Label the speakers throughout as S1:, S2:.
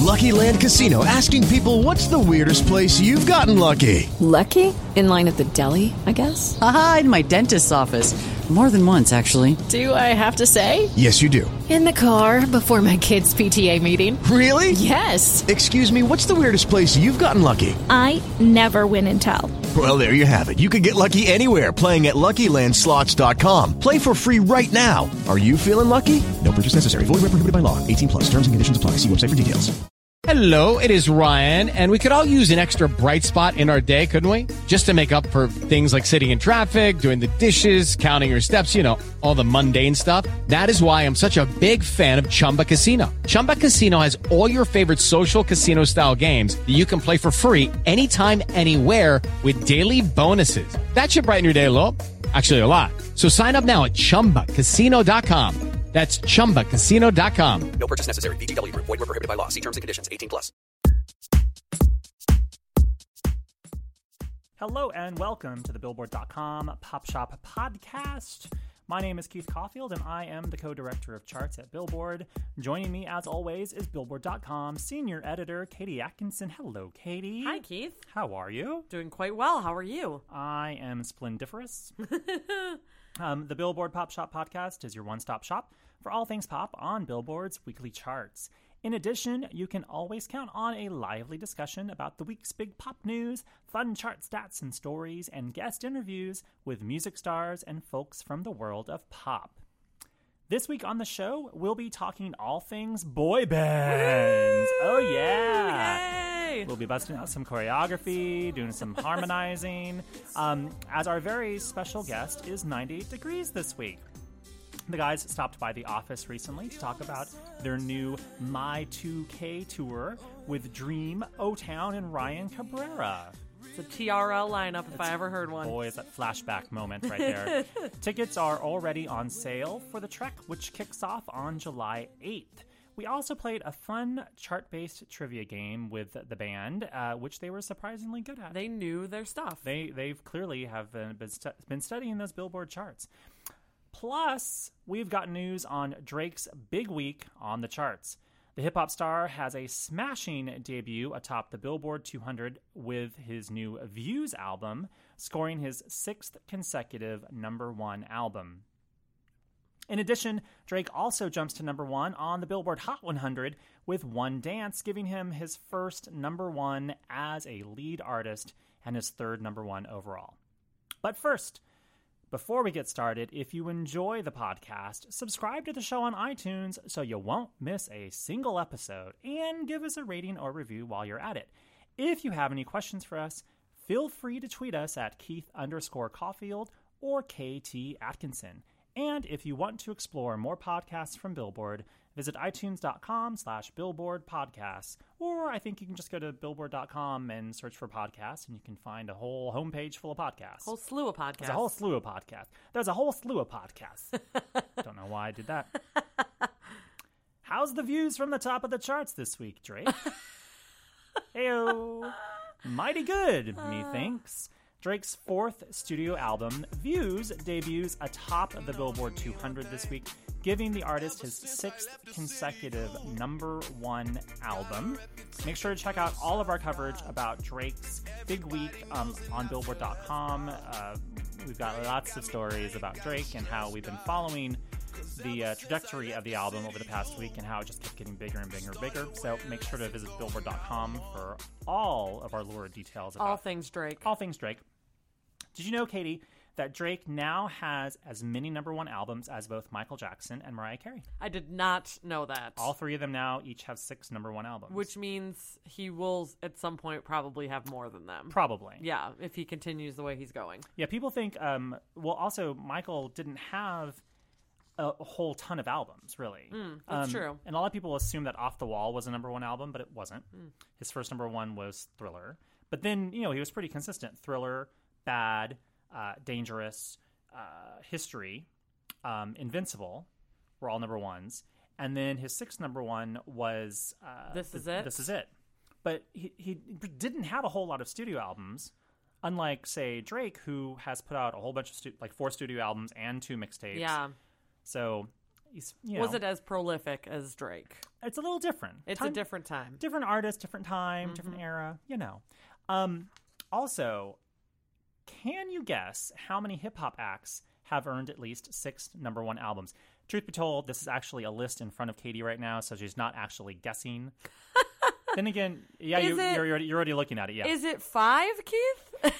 S1: Lucky Land Casino, asking people, what's the weirdest place you've gotten lucky?
S2: Lucky? In line at the deli, I guess?
S3: Aha, in my dentist's office. More than once, actually.
S2: Do I have to say?
S1: Yes, you do.
S2: In the car before my kids' PTA meeting.
S1: Really?
S2: Yes.
S1: Excuse me, what's the weirdest place you've gotten lucky?
S4: I never win and tell.
S1: Well, there you have it. You can get lucky anywhere, playing at LuckyLandSlots.com. Play for free right now. Are you feeling lucky? No purchase necessary. Void where prohibited by law. 18+. Terms and conditions apply. See website for details.
S5: Hello, it is Ryan, and we could all use an extra bright spot in our day, couldn't we? Just to make up for things like sitting in traffic, doing the dishes, counting your steps, you know, all the mundane stuff. That is why I'm such a big fan of Chumba Casino. Chumba Casino has all your favorite social casino-style games that you can play for free anytime, anywhere with daily bonuses. That should brighten your day a little. Actually, a lot. So sign up now at ChumbaCasino.com. That's ChumbaCasino.com.
S6: No purchase necessary. VGW Group. Void where prohibited by law. See terms and conditions. 18+.
S7: Hello and welcome to the Billboard.com Pop Shop Podcast. My name is Keith Caulfield and I am the co-director of charts at Billboard. Joining me as always is Billboard.com senior editor Katie Atkinson. Hello, Katie.
S8: Hi, Keith.
S7: How are you?
S8: Doing quite well. How are you?
S7: I am splendiferous. The Billboard Pop Shop Podcast is your one-stop shop for all things pop on Billboard's weekly charts. In addition, you can always count on a lively discussion about the week's big pop news, fun chart stats and stories, and guest interviews with music stars and folks from the world of pop. This week on the show, we'll be talking all things boy bands. Oh, yeah.
S8: Yay!
S7: We'll be busting out some choreography, doing some harmonizing, as our very special guest is 98 Degrees this week. The guys stopped by the office recently to talk about their new My 2K tour with Dream, O-Town, and Ryan Cabrera.
S8: It's a TRL lineup if I ever heard one.
S7: Boy, it's that flashback moment right there. Tickets are already on sale for the trek, which kicks off on July 8th. We also played a fun chart-based trivia game with the band, which they were surprisingly good at.
S8: They knew their stuff.
S7: They've clearly have been studying those Billboard charts. Plus, we've got news on Drake's big week on the charts. The hip-hop star has a smashing debut atop the Billboard 200 with his new Views album, scoring his 6th consecutive #1 album. In addition, Drake also jumps to #1 on the Billboard Hot 100 with One Dance, giving him his first #1 as a lead artist and his third #1 overall. But first, before we get started, if you enjoy the podcast, subscribe to the show on iTunes so you won't miss a single episode, and give us a rating or review while you're at it. If you have any questions for us, feel free to tweet us at Keith_Caulfield or KT Atkinson. And if you want to explore more podcasts from Billboard, visit itunes.com/Billboard Podcasts. Or I think you can just go to Billboard.com and search for podcasts, and you can find a whole homepage full of podcasts.
S8: Whole slew of podcasts.
S7: There's a whole slew of podcasts. There's a whole slew of podcasts. Don't know why I did that. How's the views from the top of the charts this week, Drake? Heyo. Mighty good, methinks. Drake's 4th studio album, Views, debuts atop the Billboard 200 this week, giving the artist his 6th consecutive #1 album. Make sure to check out all of our coverage about Drake's big week on Billboard.com. We've got lots of stories about Drake and how we've been following the trajectory of the album over the past week and how it just kept getting bigger and bigger and bigger. So make sure to visit Billboard.com for all of our lurid details about
S8: all things Drake.
S7: All things Drake. Did you know, Katie, that Drake now has as many #1 albums as both Michael Jackson and Mariah Carey?
S8: I did not know that.
S7: All three of them now each have 6 #1 albums.
S8: Which means he will, at some point, probably have more than them.
S7: Probably.
S8: Yeah, if he continues the way he's going.
S7: Yeah, people think, well, also, Michael didn't have a whole ton of albums, really.
S8: That's true.
S7: And a lot of people assume that Off the Wall was a #1 album, but it wasn't. His first #1 was Thriller. But then, he was pretty consistent. Thriller, Bad, Dangerous, History, Invincible were all #1s. And then his 6th #1 was
S8: This Is It.
S7: This Is It. But he didn't have a whole lot of studio albums, unlike, say, Drake, who has put out a whole bunch of 4 studio albums and 2 mixtapes.
S8: Yeah.
S7: So he's, you know,
S8: Was it as prolific as Drake?
S7: it's a little different.
S8: It's a different time.
S7: Different artist, different time, different era, you know. Also, can you guess how many hip-hop acts have earned at least 6 #1 albums? Truth be told, this is actually a list in front of Katie right now, so she's not actually guessing. Then again, yeah, you're already looking at it, yeah.
S8: Is it 5, Keith?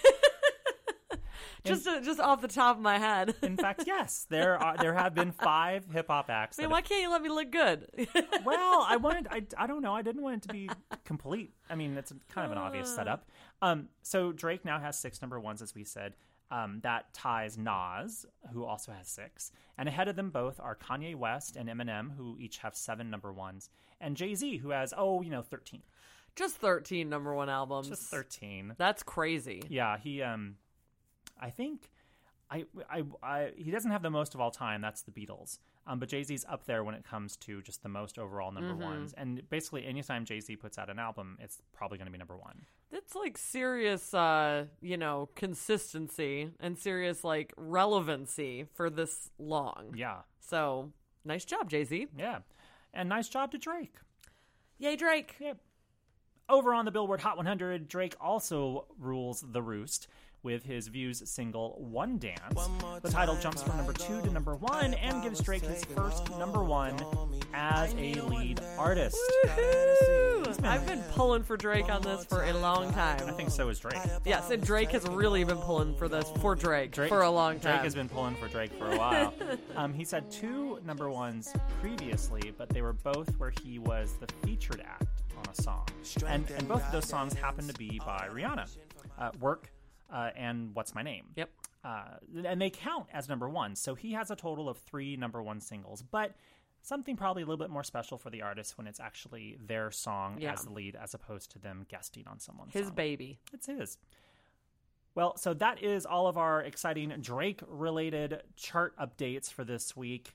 S8: Just off the top of my head.
S7: In fact, yes, there have been 5 hip-hop acts.
S8: Man, why can't you let me look good?
S7: Well, I don't know. I didn't want it to be complete. I mean, it's kind of an obvious setup. So Drake now has 6 #1s, as we said. That ties Nas, who also has 6. And ahead of them both are Kanye West and Eminem, who each have 7 #1s. And Jay-Z, who has, 13.
S8: Just 13 #1 albums.
S7: Just 13.
S8: That's crazy.
S7: Yeah, he, I think... he doesn't have the most of all time. That's the Beatles. But Jay-Z's up there when it comes to just the most overall #1s. And basically, anytime Jay-Z puts out an album, it's probably going to be #1.
S8: It's like serious, consistency and serious, like, relevancy for this long.
S7: Yeah.
S8: So, nice job, Jay-Z.
S7: Yeah. And nice job to Drake.
S8: Yay, Drake.
S7: Yep. Over on the Billboard Hot 100, Drake also rules the roost with his Views single One Dance. The title jumps from number 2 to number 1 and gives Drake his first #1 as a lead artist.
S8: I've been pulling for Drake on this for a long time.
S7: I think so is Drake.
S8: Yes, and Drake has really been pulling for this for Drake for a long time.
S7: Drake has been pulling for Drake for a while. He's had 2 #1s previously, but they were both where he was the featured act on a song. And both of those songs happen to be by Rihanna. Work and What's My Name.
S8: Yep.
S7: And they count as #1. So he has a total of 3 #1 singles. But something probably a little bit more special for the artist when it's actually their song as the lead as opposed to them guesting on someone's
S8: His
S7: song.
S8: baby.
S7: It's his. Well, so that is all of our exciting Drake-related chart updates for this week.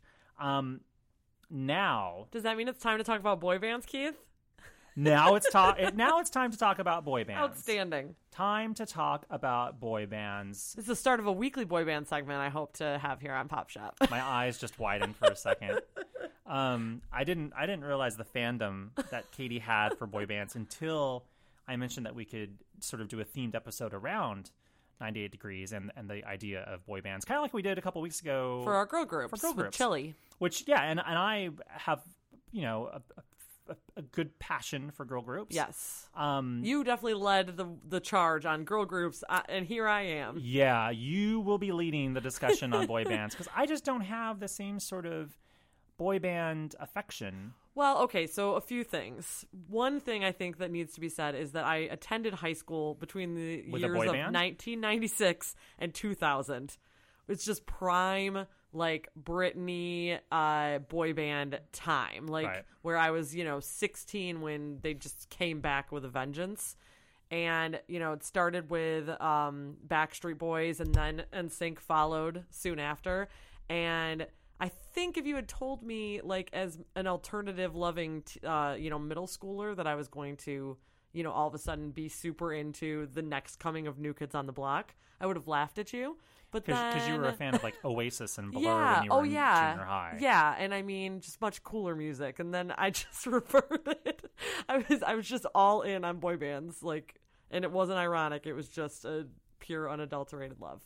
S7: Now...
S8: Does that mean it's time to talk about boy bands, Keith?
S7: Now it's time to talk about boy bands.
S8: Outstanding.
S7: Time to talk about boy bands.
S8: This is the start of a weekly boy band segment I hope to have here on Pop Shop.
S7: My eyes just widened for a second. I didn't realize the fandom that Katie had for boy bands until I mentioned that we could sort of do a themed episode around 98 Degrees and the idea of boy bands, kind of like we did a couple weeks ago
S8: For our girl groups.
S7: For girl
S8: with
S7: groups.
S8: Chili.
S7: Which, yeah, and I have, a good passion for girl groups.
S8: Yes. You definitely led the charge on girl groups, and here I am.
S7: Yeah, you will be leading the discussion on boy bands, because I just don't have the same sort of boy band affection.
S8: Well, okay, so a few things. One thing I think that needs to be said is that I attended high school between the
S7: With
S8: years
S7: a boy
S8: of
S7: band?
S8: 1996 and 2000. It's just prime, like, Britney boy band time. Like,
S7: Right.
S8: where I was, 16 when they just came back with a vengeance. And, it started with Backstreet Boys, and then NSYNC followed soon after. And I think if you had told me, like, as an alternative loving, middle schooler that I was going to, all of a sudden be super into the next coming of New Kids on the Block, I would have laughed at you. But
S7: Because you were a fan of, like, Oasis and Blur
S8: yeah,
S7: when you were in junior high.
S8: Yeah, and I mean, just much cooler music. And then I just reverted. I was just all in on boy bands, like, and it wasn't ironic. It was just a pure, unadulterated love.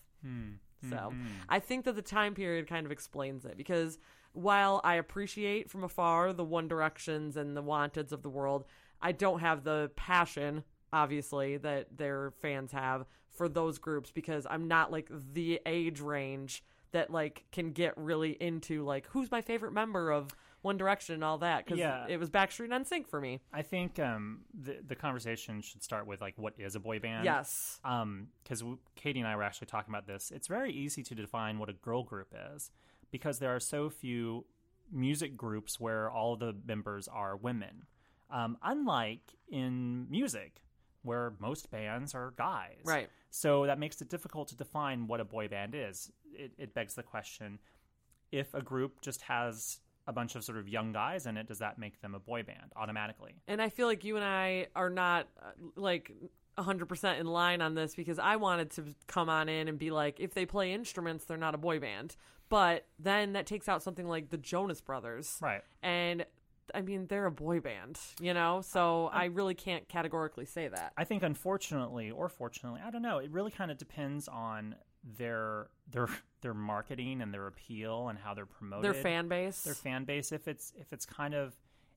S8: So I think that the time period kind of explains it, because while I appreciate from afar the One Directions and the Wanteds of the world, I don't have the passion, obviously, that their fans have for those groups, because I'm not, like, the age range that, like, can get really into, like, who's my favorite member of One Direction and all that, because it was Backstreet and NSYNC for me.
S7: I think the conversation should start with, like, what is a boy band?
S8: Yes.
S7: Because Katie and I were actually talking about this. It's very easy to define what a girl group is, because there are so few music groups where all of the members are women. Unlike in music, where most bands are guys.
S8: Right.
S7: So that makes it difficult to define what a boy band is. It begs the question, if a group just has a bunch of sort of young guys in it, does that make them a boy band automatically?
S8: And I feel like you and I are not, like, 100% in line on this because I wanted to come on in and be like, if they play instruments, they're not a boy band. But then that takes out something like the Jonas Brothers.
S7: Right.
S8: And I mean, they're a boy band, you know? So I really can't categorically say that.
S7: I think unfortunately or fortunately, I don't know, it really kind of depends on their marketing and their appeal and how they're promoted.
S8: Their fan base.
S7: Their fan base. If it's kind of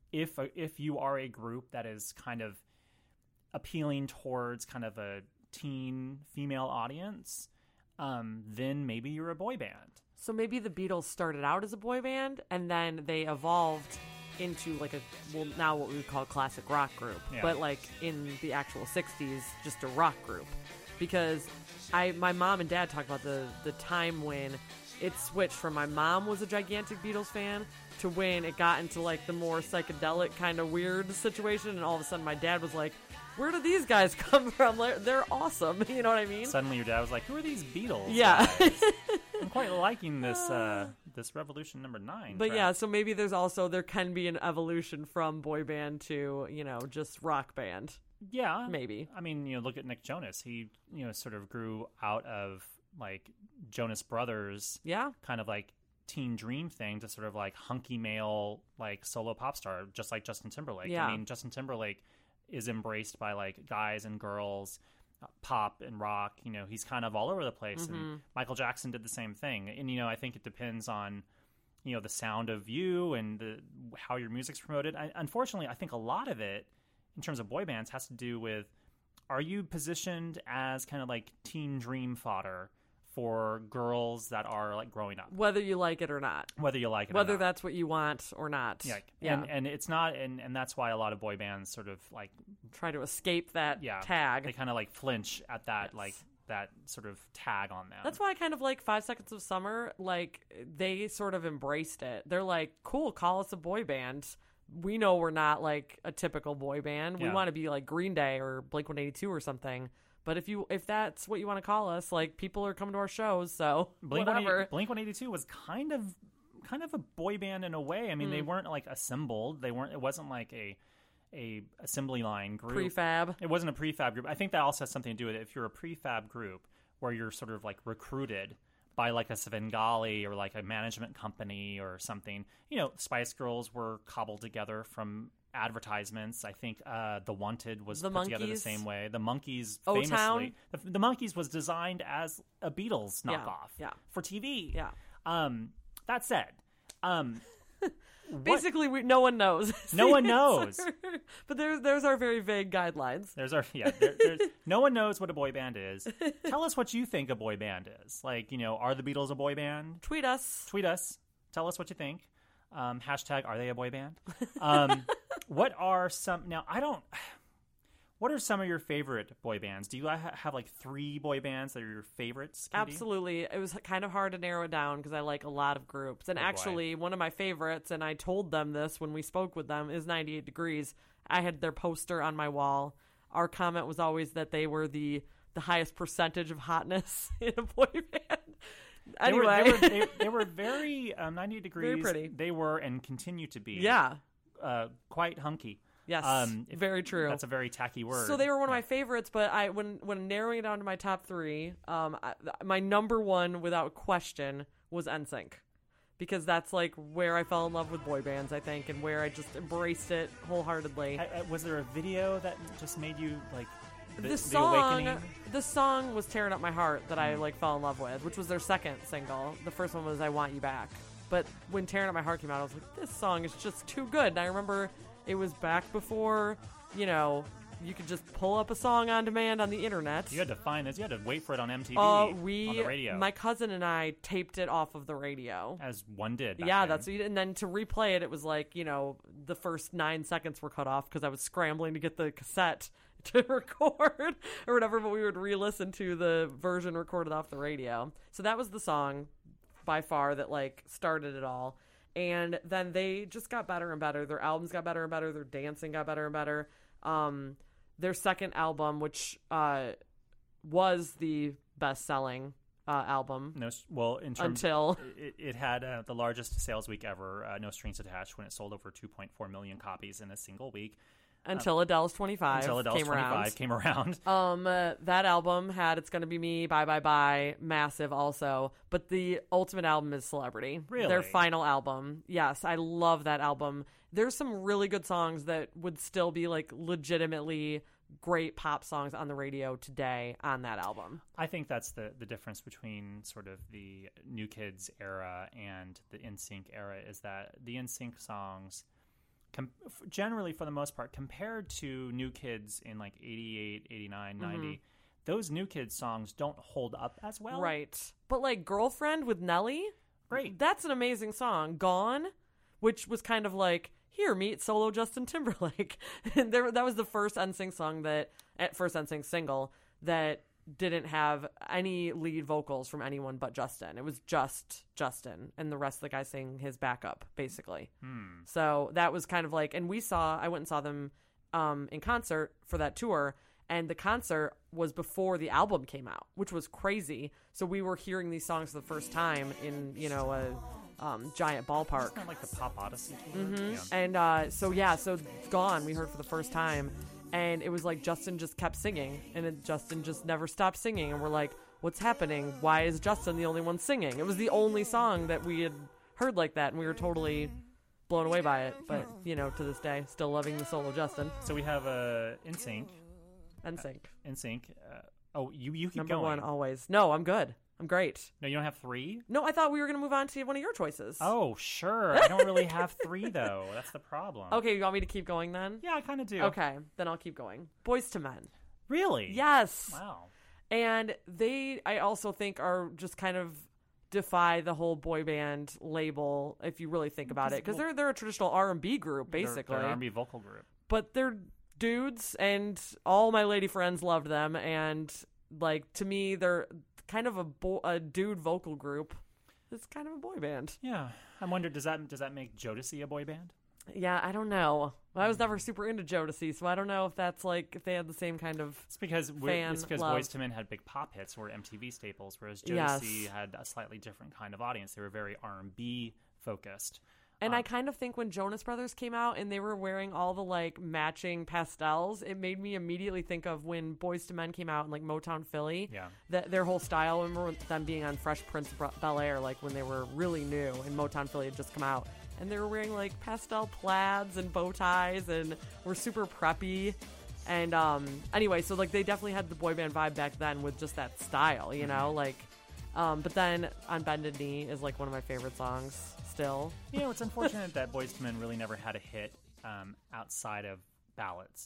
S7: if you are a group that is kind of appealing towards kind of a teen female audience, then maybe you're a boy band.
S8: So maybe the Beatles started out as a boy band and then they evolved into like now what we would call a classic rock group, but like in the actual 60s, just a rock group. Because my mom and dad talk about the time when it switched from my mom was a gigantic Beatles fan to when it got into like the more psychedelic kind of weird situation, and all of a sudden my dad was like, where do these guys come from? They're awesome. You know what I mean?
S7: Suddenly your dad was like, who are these Beatles?
S8: Yeah.
S7: I'm quite liking this Revolution number 9.
S8: But yeah, so maybe there can be an evolution from boy band to, just rock band.
S7: Yeah.
S8: Maybe.
S7: I mean, look at Nick Jonas. He, sort of grew out of like Jonas Brothers.
S8: Yeah.
S7: Kind of like teen dream thing to sort of like hunky male, like solo pop star, just like Justin Timberlake.
S8: Yeah.
S7: I mean, Justin Timberlake is embraced by like guys and girls, pop and rock. He's kind of all over the place.
S8: Mm-hmm.
S7: And Michael Jackson did the same thing. And I think it depends on the sound of you and how your music's promoted. Unfortunately, I think a lot of it in terms of boy bands has to do with, are you positioned as kind of like teen dream fodder for girls that are like growing up,
S8: whether you like it or not,
S7: whether
S8: that's what you want or not.
S7: Yeah. And it's not, and that's why a lot of boy bands sort of like
S8: try to escape that tag.
S7: They kind of like flinch at that, like that sort of tag on them.
S8: That's why I kind of like 5 Seconds of Summer. Like they sort of embraced it. They're like, cool, call us a boy band. We know we're not like a typical boy band. We want to be like Green Day or Blink-182 or something. But if that's what you want to call us, like people are coming to our shows, so whatever.
S7: Blink-182 was kind of a boy band in a way. I mean, they weren't like assembled. It wasn't like a assembly line group.
S8: Prefab.
S7: It wasn't a prefab group. I think that also has something to do with it. If you're a prefab group where you're sort of like recruited by like a Svengali or like a management company or something, Spice Girls were cobbled together from advertisements. I think The Wanted was put together the same way. The Monkees, famously, the Monkees was designed as a Beatles knockoff for TV.
S8: Yeah.
S7: That said,
S8: basically no one knows.
S7: No one knows.
S8: But there's our very vague guidelines.
S7: There's no one knows what a boy band is. Tell us what you think a boy band is. Like, are the Beatles a boy band?
S8: Tweet us.
S7: Tell us what you think. Hashtag, are they a boy band? What are some of your favorite boy bands? Do you have like 3 boy bands that are your favorites, Katie?
S8: Absolutely. It was kind of hard to narrow it down because I like a lot of groups. And actually, one of my favorites, and I told them this when we spoke with them, is 98 Degrees. I had their poster on my wall. Our comment was always that they were the highest percentage of hotness in a boy band. Anyway.
S7: They were very 98 Degrees.
S8: Very pretty.
S7: They were and continue to be.
S8: Yeah.
S7: Quite hunky.
S8: Yes, very true.
S7: That's a very tacky word.
S8: So they were one of my favorites, but when narrowing it down to my top 3, my number 1 without question was NSYNC, because that's like where I fell in love with boy bands, I think, and where I just embraced it wholeheartedly.
S7: Was there a video that just made you like
S8: the
S7: awakening?
S8: The song was Tearing Up My Heart that I like fell in love with, which was their second single. The first one was I Want You Back. But when Tearing Up My Heart came out, I was like, this song is just too good. And I remember it was back before, you could just pull up a song on demand on the internet.
S7: You had to find this. You had to wait for it on MTV, on the radio.
S8: My cousin and I taped it off of the radio.
S7: As one did back
S8: Yeah,
S7: then.
S8: and then to replay it, it was like, the first 9 seconds were cut off because I was scrambling to get the cassette to record or whatever, but we would re-listen to the version recorded off the radio. So that was the song by far that like started it all. And then they just got better and better. Their albums got better and better. Their dancing got better and better. Their second album, which was the best-selling album. Until
S7: it had the largest sales week ever, No Strings Attached, when it sold over 2.4 million copies in a single week.
S8: Until Adele's 25
S7: until Adele's
S8: came
S7: 25
S8: around.
S7: came around.
S8: That album had It's Gonna Be Me, Bye Bye Bye, massive also. But the ultimate album is Celebrity.
S7: Really?
S8: Their final album. Yes, I love that album. There's some really good songs that would still be like legitimately great pop songs on the radio today on that album.
S7: I think that's the difference between sort of the New Kids era and the NSYNC era is that the NSYNC songs, generally for the most part, compared to New Kids in like 88, 89, 90, those New Kids songs don't hold up as well.
S8: Right. But like Girlfriend with Nelly,
S7: Great.
S8: that's an amazing song. Gone, which was kind of like, here, meet solo Justin Timberlake. And that was the first NSYNC song first NSYNC single that didn't have any lead vocals from anyone but Justin. It was just Justin, and the rest of the guys sang his backup, basically. So that was kind of like, and I went and saw them in concert for that tour, and the concert was before the album came out, which was crazy. So we were hearing these songs for the first time in, a giant ballpark.
S7: It's not like the Pop Odyssey tour.
S8: Yeah. And so Gone, we heard for the first time. And it was like Justin just kept singing, and Justin just never stopped singing. And we're like, what's happening? Why is Justin the only one singing? It was the only song that we had heard like that, and we were totally blown away by it. But, to this day, still loving the solo Justin.
S7: So we have NSYNC. NSYNC. You keep
S8: Number
S7: going.
S8: one always. No, I'm good. I'm great.
S7: No, you don't have 3?
S8: No, I thought we were going to move on to one of your choices.
S7: Oh, sure. I don't really have 3, though. That's the problem.
S8: Okay, you want me to keep going then?
S7: Yeah, I kind of do.
S8: Okay, then I'll keep going. Boys to Men.
S7: Really?
S8: Yes.
S7: Wow.
S8: And I also think, are just kind of defy the whole boy band label if you really think about it, because they're a traditional R&B group, basically.
S7: They're an R&B vocal group.
S8: But they're dudes, and all my lady friends loved them, and like to me, they're kind of a dude vocal group. It's kind of a boy band.
S7: Yeah, I wonder, does that make Jodeci a boy band?
S8: Yeah, I don't know. I was never super into Jodeci, so I don't know if that's like if they had the same kind of
S7: It's because
S8: love.
S7: Boyz II Men had big pop hits, were MTV staples, whereas Jodeci had a slightly different kind of audience. They were very R&B focused.
S8: And I kind of think when Jonas Brothers came out and they were wearing all the like matching pastels, it made me immediately think of when Boyz II Men came out in like Motown Philly.
S7: Yeah.
S8: Their whole style. I remember them being on Fresh Prince of Bel-Air, like when they were really new and Motown Philly had just come out. And they were wearing like pastel plaids and bow ties and were super preppy. And anyway, so like they definitely had the boy band vibe back then with just that style, you know? Like, but then On Bended Knee is like one of my favorite songs. Still,
S7: it's unfortunate that Boyz II Men really never had a hit outside of ballads.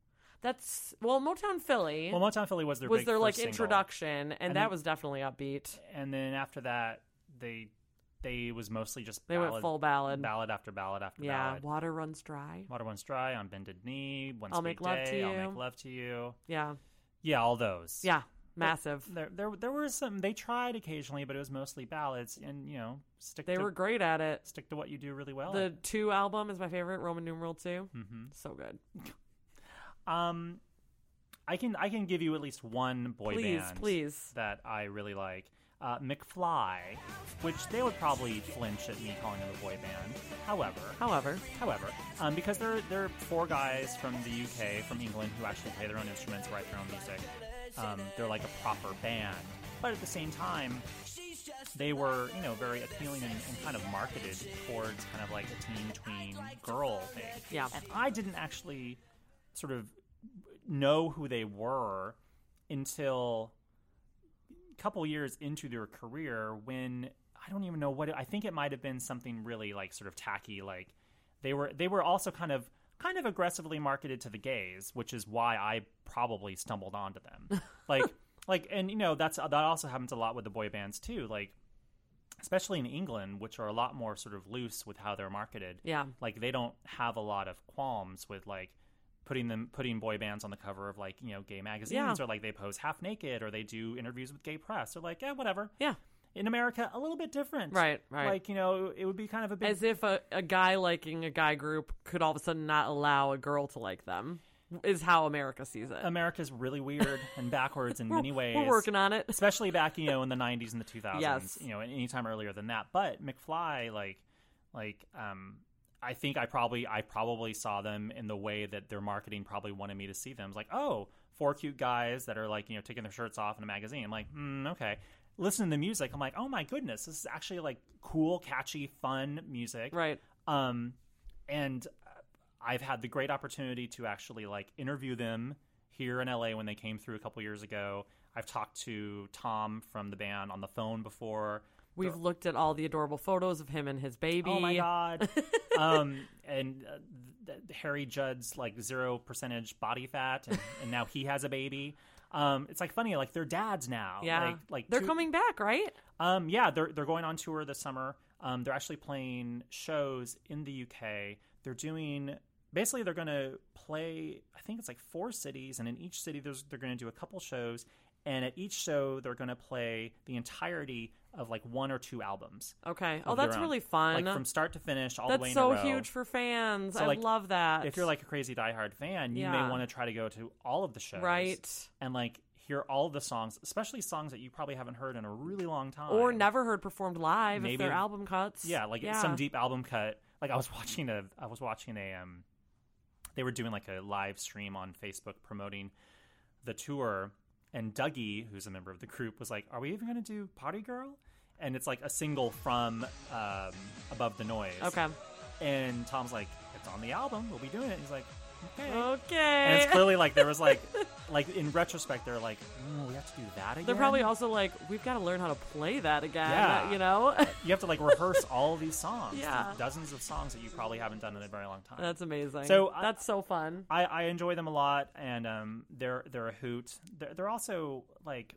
S8: Motown Philly.
S7: Well, Motown Philly was their
S8: like
S7: single.
S8: introduction, and that was definitely upbeat.
S7: And then after that, they was mostly just
S8: they went full ballad
S7: after ballad after
S8: ballad.
S7: ballad.
S8: Water Runs Dry.
S7: Water Runs Dry, On Bended Knee, One
S8: I'll
S7: Sweet
S8: Make Love
S7: Day,
S8: to You.
S7: I'll Make Love to You.
S8: Yeah,
S7: all those.
S8: Yeah. Massive.
S7: There were some. They tried occasionally, but it was mostly ballads, and
S8: They were great at it.
S7: Stick to what you do really well.
S8: The 2 album is my favorite. Roman numeral 2.
S7: Mm-hmm.
S8: So good.
S7: I can give you at least one boy band,
S8: please,
S7: that I really like. McFly, which they would probably flinch at me calling them a boy band. However, because they're 4 guys from the UK, from England, who actually play their own instruments, write their own music. They're like a proper band, but at the same time, they were very appealing and kind of marketed towards kind of like a teen tween girl thing.
S8: Yeah,
S7: and I didn't actually sort of know who they were until couple years into their career, when I don't even know I think it might have been something really like sort of tacky. Like they were also kind of aggressively marketed to the gays, which is why I probably stumbled onto them. And that also happens a lot with the boy bands too. Like especially in England, which are a lot more sort of loose with how they're marketed.
S8: Yeah,
S7: like they don't have a lot of qualms with like putting boy bands on the cover of like gay magazines, or like they pose half naked, or they do interviews with gay press, or like whatever.
S8: Yeah.
S7: In America, a little bit different.
S8: Right.
S7: Like it would be kind of a big,
S8: as if a guy liking a guy group could all of a sudden not allow a girl to like them. Is how America sees it.
S7: America's really weird and backwards in many ways.
S8: We're working on it,
S7: especially back in the 90s and the 2000s.
S8: Yes.
S7: Anytime earlier than that. But McFly, I think I probably saw them in the way that their marketing probably wanted me to see them. It's like, oh, 4 cute guys that are like, taking their shirts off in a magazine. I'm like, okay. Listen to the music. I'm like, oh my goodness, this is actually like cool, catchy, fun music.
S8: Right.
S7: And I've had the great opportunity to actually like interview them here in LA when they came through a couple years ago. I've talked to Tom from the band on the phone before.
S8: We've looked at all the adorable photos of him and his baby.
S7: Oh my God. And Harry Judd's like 0% body fat, and now he has a baby. It's like funny, like they're dads now.
S8: Yeah.
S7: Like
S8: they're coming back, right?
S7: Yeah, they're going on tour this summer. They're actually playing shows in the UK. They're doing, basically they're going to play, I think it's like 4 cities, and in each city they're going to do a couple shows, and at each show they're going to play the entirety of like 1 or 2 albums.
S8: Okay. Oh, that's really fun.
S7: Like from start to finish, all the way in a
S8: row.
S7: row.
S8: That's so huge for fans.
S7: So,
S8: I
S7: like,
S8: love that.
S7: If you're like a crazy diehard fan, you may want to try to go to all of the shows.
S8: Right.
S7: And like hear all of the songs, especially songs that you probably haven't heard in a really long time.
S8: Or never heard performed live.
S7: Maybe
S8: if they're album cuts.
S7: Yeah, like some deep album cut. Like I was watching a they were doing like a live stream on Facebook promoting the tour, and Dougie, who's a member of the group, was like, "Are we even going to do Party Girl?" And it's like a single from Above the Noise.
S8: Okay.
S7: And Tom's like, "It's on the album. We'll be doing it." And he's like, "Okay."
S8: Okay.
S7: And it's clearly like there was like in retrospect, they're like, "Oh, we have to do that again."
S8: They're probably also like, "We've got to learn how to play that again."
S7: Yeah.
S8: You know.
S7: You have to like rehearse all of these songs.
S8: Yeah.
S7: Dozens of songs that you probably haven't done in a very long time.
S8: That's amazing.
S7: So
S8: that's so fun.
S7: I enjoy them a lot, and they're a hoot. They're also like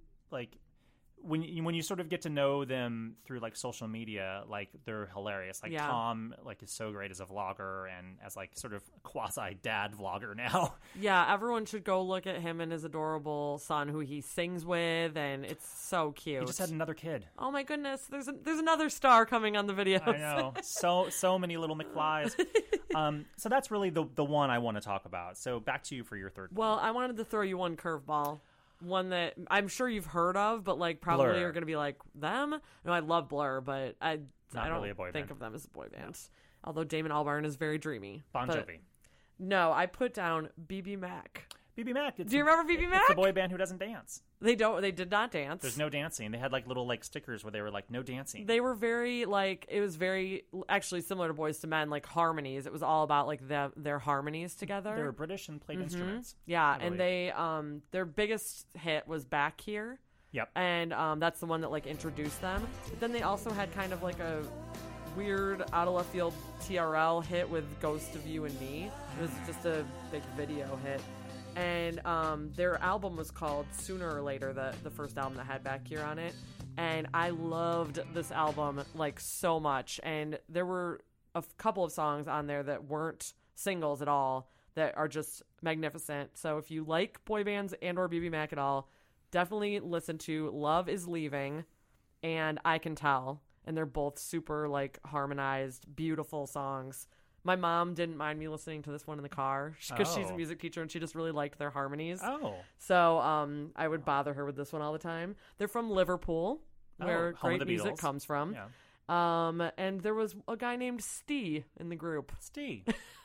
S7: when you sort of get to know them through like social media, like they're hilarious. Like Tom like is so great as a vlogger and as like sort of quasi dad vlogger now.
S8: Yeah, everyone should go look at him and his adorable son who he sings with, and it's so cute.
S7: He just had another kid.
S8: Oh my goodness, there's another star coming on the video.
S7: I know. So many little McFlys. So that's really the one I want to talk about. So back to you for your third one.
S8: Well, I wanted to throw you one curveball. One that I'm sure you've heard of, but like probably
S7: Blur.
S8: are going to be like, them? No, I love Blur, but I don't
S7: really a boy
S8: think
S7: band.
S8: of them as a boy band. No. Although Damon Albarn is very dreamy.
S7: Bon Jovi.
S8: No, I put down BB Mac.
S7: BB Mac.
S8: Do you remember BB Mac?
S7: It's the boy band who doesn't dance.
S8: They did not dance.
S7: There's no dancing. They had like little like stickers where they were like no dancing.
S8: They were very like, it was very actually similar to Boyz II Men, like harmonies. It was all about like their harmonies together.
S7: They were British and played instruments.
S8: Yeah, and they their biggest hit was Back Here.
S7: Yep.
S8: And that's the one that like introduced them. But then they also had kind of like a weird out of left field TRL hit with Ghost of You and Me. It was just a big video hit. And their album was called Sooner or Later, the first album that had Back Here on it. And I loved this album like so much. And there were a couple of songs on there that weren't singles at all that are just magnificent. So if you like boy bands and or BB Mac at all, definitely listen to Love Is Leaving and I Can Tell. And they're both super like harmonized, beautiful songs. My mom didn't mind me listening to this one in the car because she's a music teacher and she just really liked their harmonies.
S7: Oh.
S8: So I would bother her with this one all the time. They're from Liverpool, where great music comes from.
S7: Yeah.
S8: And there was a guy named Stee in the group.
S7: Stee.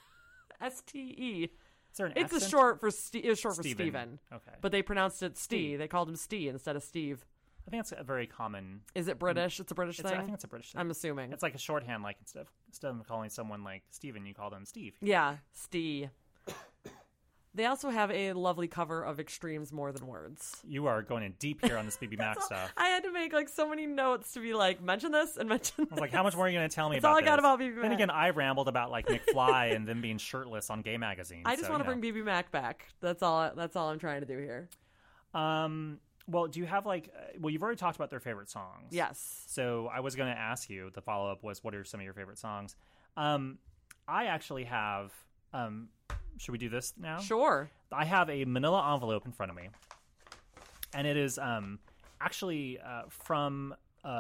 S8: S-T-E.
S7: Is there an
S8: It's
S7: accent?
S8: a short for It was short for
S7: Steven.
S8: Steven.
S7: Okay.
S8: But they pronounced it Stee. They called him Stee instead of Steve.
S7: I think it's a very common.
S8: Is it British? It's a British thing?
S7: I think it's a British thing.
S8: I'm assuming.
S7: It's like a shorthand, like instead of calling someone like Steven, you call them Steve.
S8: Yeah, Stee. They also have a lovely cover of Extremes More Than Words.
S7: You are going in deep here on this BB Mac stuff.
S8: I had to make like so many notes to be like, mention this and mention this.
S7: I was like, how much more are you going to tell me
S8: That's
S7: about
S8: all I got
S7: this?
S8: about BB Mac.
S7: Then again, I rambled about like McFly and them being shirtless on gay magazines.
S8: I just want to bring BB Mac back. That's all I'm trying to do here.
S7: Well, do you have like? Well, you've already talked about their favorite songs.
S8: Yes.
S7: So I was going to ask you. The follow up was, what are some of your favorite songs? I actually have. Should we do this now?
S8: Sure.
S7: I have a manila envelope in front of me, and it is actually from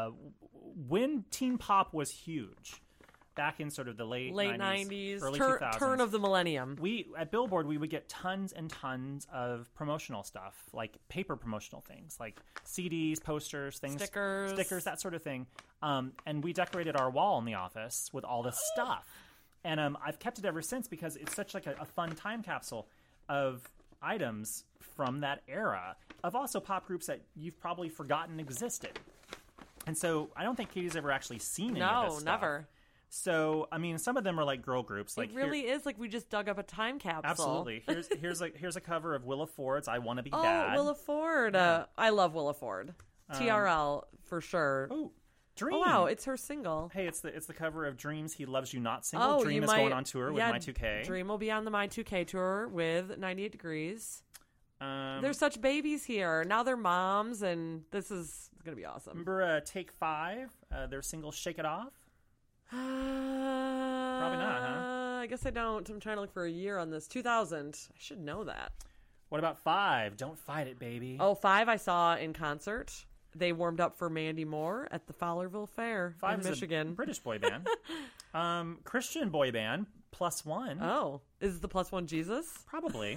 S7: when teen pop was huge. Back in sort of the late 90s, early 2000s.
S8: Turn of the millennium.
S7: We, at Billboard, we would get tons and tons of promotional stuff, like paper promotional things, like CDs, posters, things.
S8: Stickers,
S7: that sort of thing. And we decorated our wall in the office with all this stuff. And I've kept it ever since because it's such like a fun time capsule of items from that era, of also pop groups that you've probably forgotten existed. And so I don't think Katie's ever actually seen any of this stuff.
S8: Never.
S7: So, I mean, some of them are like girl groups. Like
S8: it really is like we just dug up a time capsule.
S7: Absolutely. Here's a cover of Willa Ford's "I Want to Be
S8: Oh,
S7: Bad."
S8: Willa Ford. I love Willa Ford. TRL for sure.
S7: Oh, Dream.
S8: Oh wow, it's her single.
S7: Hey, it's the cover of Dream's "He Loves You Not" single.
S8: Oh,
S7: Dream is going on tour with My2K.
S8: Dream will be on the My2K tour with 98 Degrees.
S7: They're
S8: such babies here. Now they're moms, and this is going to be awesome.
S7: Remember Take 5? Their single "Shake It Off"? Probably not, huh?
S8: I guess I don't. I'm trying to look for a year on this. 2000. I should know that.
S7: What about 5? Don't Fight It, Baby.
S8: Oh, 5 I saw in concert. They warmed up for Mandy Moore at the Fowlerville Fair
S7: 5
S8: in Michigan.
S7: A British boy band. Christian boy band, Plus One.
S8: Oh, is the Plus One Jesus?
S7: Probably.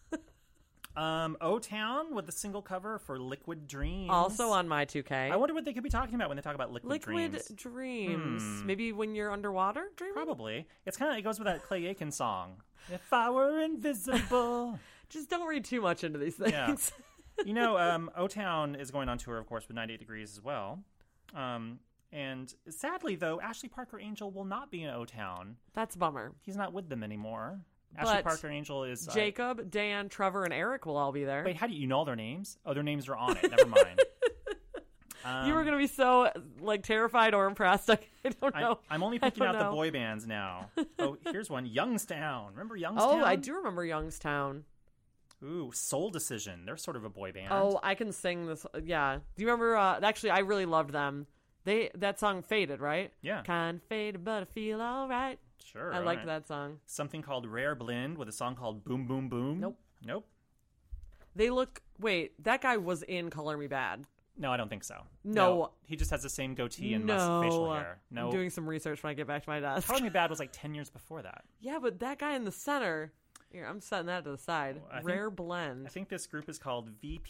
S7: O-Town with the single cover for Liquid Dreams.
S8: Also on My2K.
S7: I wonder what they could be talking about when they talk about Liquid Dreams.
S8: Dreams. Maybe when you're underwater dreaming?
S7: Probably. It goes with that Clay Aiken song. If I were invisible.
S8: Just don't read too much into these things.
S7: Yeah. You know, O-Town is going on tour, of course, with 98 Degrees as well. And sadly, though, Ashley Parker Angel will not be in O-Town.
S8: That's a bummer.
S7: He's not with them anymore. Ashley Parker Angel is...
S8: Jacob, Dan, Trevor, and Eric will all be there.
S7: Wait, how do you know all their names? Oh, their names are on it. Never mind.
S8: You were going to be so terrified or impressed. I don't know.
S7: I'm only picking out the boy bands now. Oh, here's one. Youngstown. Remember Youngstown?
S8: Oh, I do remember Youngstown.
S7: Ooh, Soul Decision. They're sort of a boy band.
S8: Oh, I can sing this. Yeah. Do you remember? Actually, I really loved them. That song Faded, right?
S7: Yeah.
S8: Kind of faded, but I feel all right.
S7: Sure.
S8: I liked that song.
S7: Something called Rare Blend with a song called Boom Boom Boom. Nope.
S8: They look... Wait, that guy was in Color Me Bad.
S7: No, I don't think so.
S8: No.
S7: He just has the same goatee and facial hair. No.
S8: I'm doing some research when I get back to my desk.
S7: Color Me Bad was like 10 years before that.
S8: Yeah, but that guy in the center... Here, I'm setting that to the side. Rare Blend.
S7: I think this group is called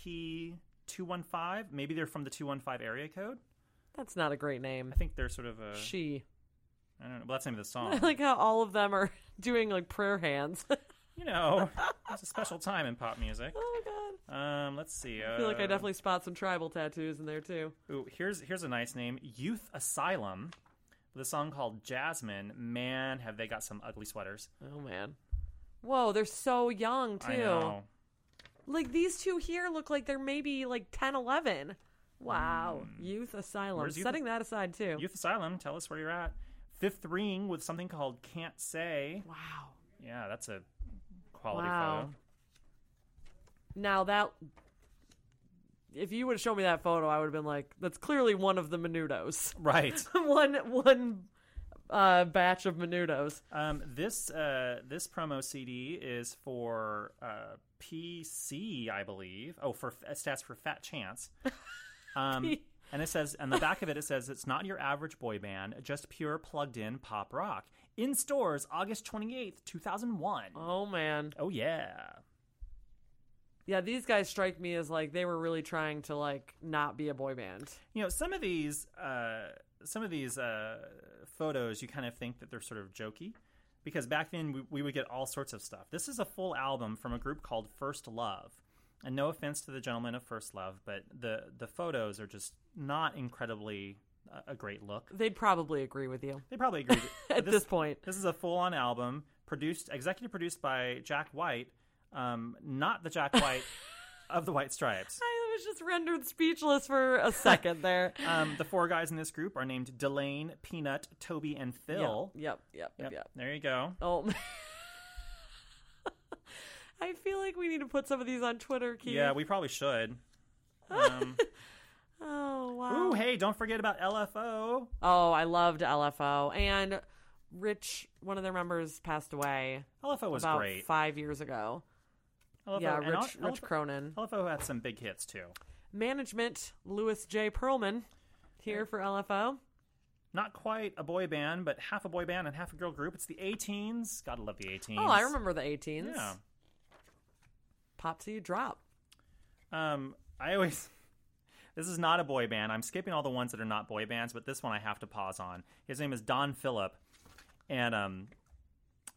S7: VP215. Maybe they're from the 215 area code.
S8: That's not a great name.
S7: I think they're sort of a...
S8: She.
S7: I don't know. Well, that's the name of the song.
S8: I like how all of them are doing like prayer hands.
S7: You know, it's a special time in pop music.
S8: Oh, God.
S7: Let's see.
S8: I feel like I definitely spot some tribal tattoos in there, too.
S7: Ooh, here's a nice name. Youth Asylum with a song called Jasmine. Man, have they got some ugly sweaters.
S8: Oh, man. Whoa, they're so young, too.
S7: I know.
S8: Like, these two here look like they're maybe, like, 10, 11. Wow. Youth Asylum. Setting that aside, too.
S7: Youth Asylum, tell us where you're at. Fifth Ring with something called Can't Say.
S8: Wow.
S7: Yeah, that's a quality photo.
S8: Now, that... If you would have shown me that photo, I would have been like, that's clearly one of the Menudos.
S7: Right.
S8: one batch of Menudos.
S7: This promo CD is for PC, I believe. Oh, it stands for Fat Chance. And it says, on the back of it, it says, it's not your average boy band, just pure plugged-in pop rock. In stores, August 28th, 2001.
S8: Oh, man.
S7: Oh, yeah.
S8: Yeah, these guys strike me as, like, they were really trying to, like, not be a boy band.
S7: You know, some of these photos, you kind of think that they're sort of jokey. Because back then, we would get all sorts of stuff. This is a full album from a group called First Love. And no offense to the gentlemen of First Love, but the photos are just not incredibly a great look.
S8: They'd probably agree with you.
S7: They probably agree
S8: at this point.
S7: This is a full-on album, executive produced by Jack White, not the Jack White of the White Stripes.
S8: I was just rendered speechless for a second there.
S7: The four guys in this group are named Delane, Peanut, Toby, and Phil.
S8: Yep.
S7: There you go.
S8: Oh. I feel like we need to put some of these on Twitter, Keith.
S7: Yeah, we probably should.
S8: Oh, wow.
S7: Ooh, hey, don't forget about LFO.
S8: Oh, I loved LFO. And Rich, one of their members, passed away.
S7: LFO was
S8: about
S7: great.
S8: 5 years ago.
S7: LFO,
S8: yeah, Rich Cronin.
S7: LFO had some big hits, too.
S8: Management, Louis J. Perlman, here for LFO.
S7: Not quite a boy band, but half a boy band and half a girl group. It's the A-Teens. Gotta love the A-Teens.
S8: Oh, I remember the A-Teens.
S7: Yeah.
S8: Popsy Drop.
S7: This is not a boy band. I'm skipping all the ones that are not boy bands, but this one I have to pause on. His name is Don Phillip, and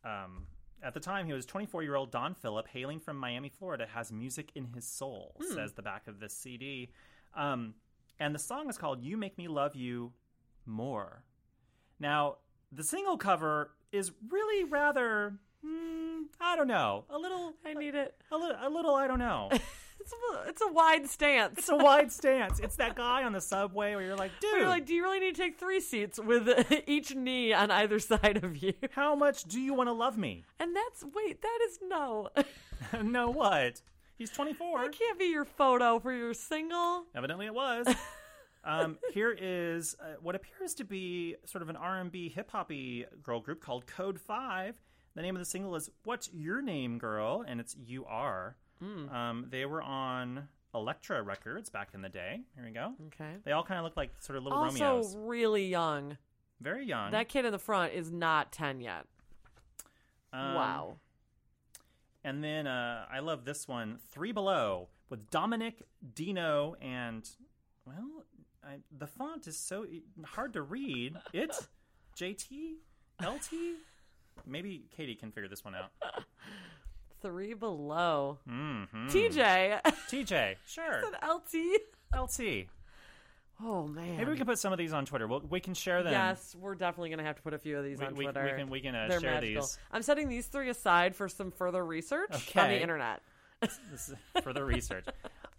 S7: At the time, he was 24-year-old Don Phillip, hailing from Miami, Florida, has music in his soul, says the back of this CD. And the song is called You Make Me Love You More. Now, the single cover is really rather, I don't know, a little...
S8: I need it.
S7: A little, I don't know.
S8: It's a wide stance.
S7: It's a wide stance. It's that guy on the subway where you're like, dude.
S8: You're like, do you really need to take 3 seats with each knee on either side of you?
S7: How much do you want to love me?
S8: And that is no.
S7: No, what? He's 24.
S8: That can't be your photo for your single.
S7: Evidently it was. Here is what appears to be sort of an R&B hip-hoppy girl group called Code 5. The name of the single is What's Your Name, Girl? And it's You Are. They were on Elektra Records back in the day. Here we go.
S8: Okay.
S7: They all kind of look like sort of little
S8: also
S7: Romeos.
S8: Also really young.
S7: Very young.
S8: That kid in the front is not 10 yet. Wow.
S7: And then I love this one, 3 Below, with Dominic, Dino, and, well, the font is so hard to read. It's JT? LT? Maybe Katie can figure this one out.
S8: 3 Below.
S7: Mm-hmm.
S8: TJ,
S7: sure.
S8: Is it
S7: LT.
S8: Oh, man.
S7: Maybe we can put some of these on Twitter. We can share them.
S8: Yes, we're definitely going to have to put a few of these on Twitter.
S7: We can
S8: They're
S7: share
S8: magical.
S7: these.
S8: I'm setting these 3 aside for some further research on the internet.
S7: This is further research.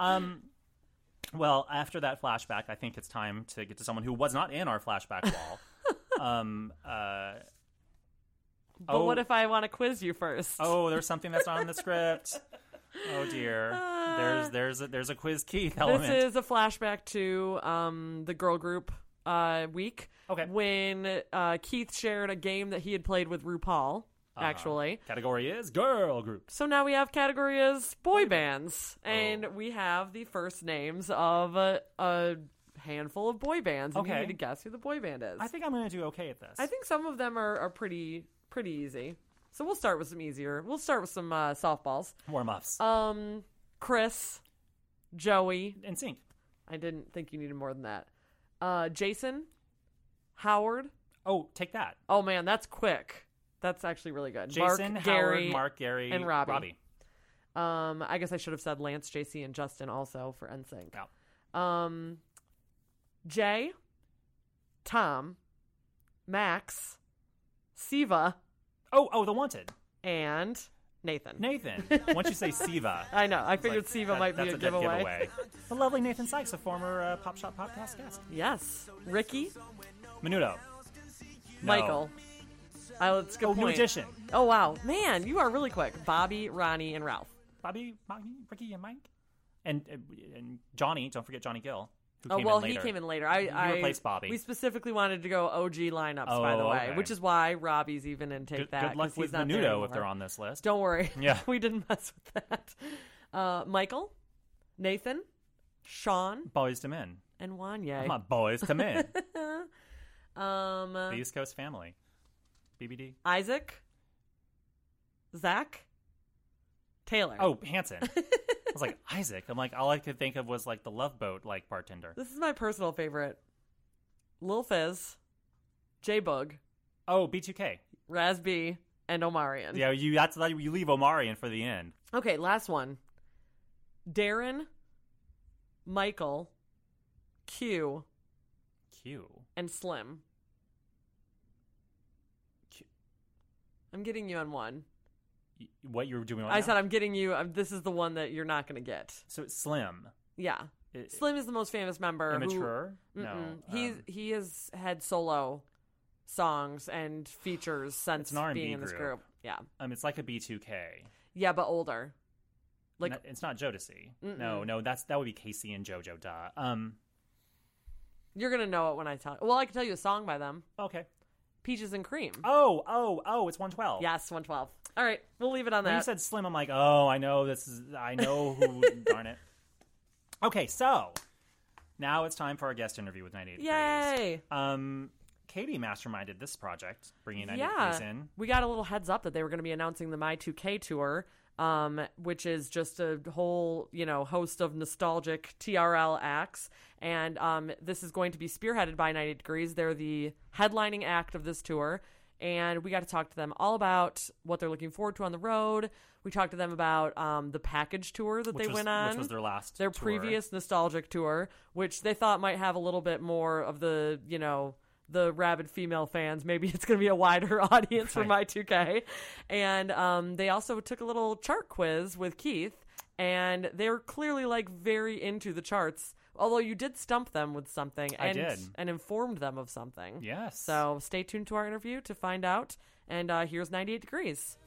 S7: Well, after that flashback, I think it's time to get to someone who was not in our flashback wall.
S8: But what if I want to quiz you first?
S7: Oh, there's something that's on the script. Oh dear. There's a quiz Keith element.
S8: This is a flashback to the girl group week.
S7: Okay.
S8: When Keith shared a game that he had played with RuPaul. Actually,
S7: category is girl group.
S8: So now we have category is boy bands, and we have the first names of a handful of boy bands. And you need to guess who the boy band is.
S7: I think I'm going to do okay at this.
S8: I think some of them are pretty easy. So we'll start with some easier. We'll start with some softballs.
S7: Warm-ups.
S8: Chris, Joey.
S7: NSYNC.
S8: I didn't think you needed more than that. Jason, Howard.
S7: Oh, take that.
S8: Oh, man, that's quick. That's actually really good.
S7: Jason,
S8: Mark,
S7: Howard,
S8: Gary,
S7: Mark, Gary,
S8: and Robbie. I guess I should have said Lance, JC, and Justin also for NSYNC.
S7: Yeah.
S8: Jay, Tom, Max, Siva.
S7: Oh, The Wanted.
S8: And Nathan.
S7: Once you say Siva.
S8: I know. I figured Siva might be a giveaway.
S7: The lovely Nathan Sykes, a former Pop Shop Podcast guest.
S8: Yes. Ricky.
S7: Menudo.
S8: Michael. Let's go.
S7: New Edition.
S8: Oh, wow. Man, you are really quick. Bobby, Ronnie, and Ralph.
S7: Bobby, Ricky, and Mike. And Johnny. Don't forget Johnny Gill.
S8: He came in later.
S7: He replaced Bobby.
S8: We specifically wanted to go OG lineups, by the way, which is why Robbie's even in Take That.
S7: Good luck with Menudo if they're on this list.
S8: Don't worry.
S7: Yeah.
S8: We didn't mess with that. Michael, Nathan, Sean.
S7: Boys to Men.
S8: And Wanye.
S7: I'm not Boys to Men. The East Coast Family. BBD.
S8: Isaac. Zach. Taylor.
S7: Oh, Hanson. I was like, Isaac. I'm like, all I could think of was like the Love Boat like bartender.
S8: This is my personal favorite. Lil Fizz, J-Bug.
S7: Oh, B2K.
S8: Raz B, and Omarion.
S7: Yeah, you leave Omarion for the end.
S8: Okay, last one. Darren, Michael, Q, and Slim. I'm getting you on one.
S7: What you're doing?
S8: I said I'm getting you. This is the one that you're not going to get.
S7: So it's Slim.
S8: Yeah, Slim is the most famous member.
S7: Immature? No.
S8: He has had solo songs and features since being in this group. Yeah.
S7: It's like a B2K.
S8: Yeah, but older. Like
S7: it's not Jodeci. No, that would be Casey and JoJo. Duh.
S8: You're gonna know it when I tell. Well, I can tell you a song by them.
S7: Okay.
S8: Peaches and Cream.
S7: Oh, it's 112.
S8: Yes, 112. All right, we'll leave it on that.
S7: When you said Slim, I'm like, I know who, darn it. Okay, so now it's time for our guest interview with 98
S8: Yay!
S7: Degrees. Katie masterminded this project, bringing 98 Degrees in.
S8: We got a little heads up that they were going to be announcing the My 2K tour, which is just a whole, host of nostalgic TRL acts. And this is going to be spearheaded by 98 Degrees. They're the headlining act of this tour. and we got to talk to them all about what they're looking forward to on the road. We talked to them about the package tour that they went on.
S7: Which was their last
S8: Their
S7: tour.
S8: previous nostalgic tour, which they thought might have a little bit more of the, the rabid female fans. Maybe it's going to be a wider audience for My2K. And they also took a little chart quiz with Keith, and they were clearly very into the charts. Although you did stump them with something and informed them of something.
S7: Yes.
S8: So stay tuned to our interview to find out. And here's 98 Degrees.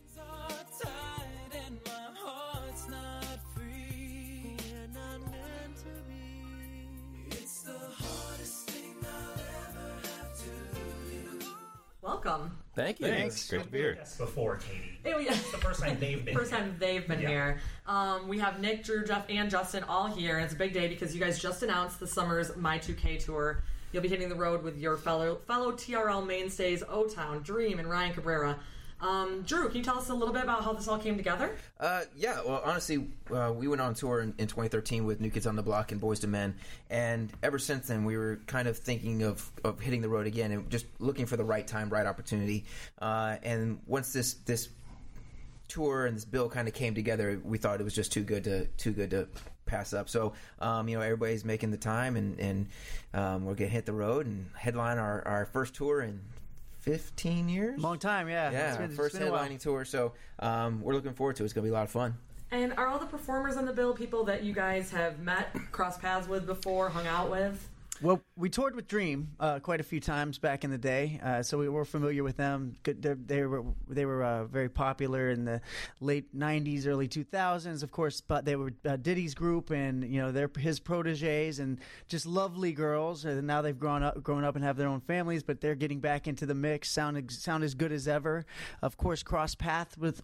S8: Welcome.
S9: Thank you.
S10: Thanks. Great to be here.
S9: Before Katie.
S8: It's
S9: the first time they've been
S8: here. We have Nick, Drew, Jeff, and Justin all here, and it's a big day because you guys just announced the summer's My2K tour. You'll be hitting the road with your fellow TRL mainstays, O-Town, Dream, and Ryan Cabrera. Drew, can you tell us a little bit about how this all came together?
S11: Yeah, well, honestly, we went on tour in 2013 with New Kids on the Block and Boyz II Men, and ever since then we were kind of thinking of hitting the road again and just looking for the right time, right opportunity. And once this tour and this bill kind of came together, we thought it was just too good to pass up. So, everybody's making the time, and we're gonna hit the road and headline our first tour in 15 years?
S10: Long time, yeah.
S11: Yeah, first headlining tour, so we're looking forward to it. It's going to be a lot of fun.
S8: And are all the performers on the bill people that you guys have met, crossed paths with before, hung out with?
S10: Well, we toured with Dream quite a few times back in the day, so we were familiar with them. They were very popular in the late '90s, early 2000s. Of course, but they were Diddy's group, and they're his proteges, and just lovely girls. And now they've grown up and have their own families, but they're getting back into the mix. Sound as good as ever. Of course, crossed paths with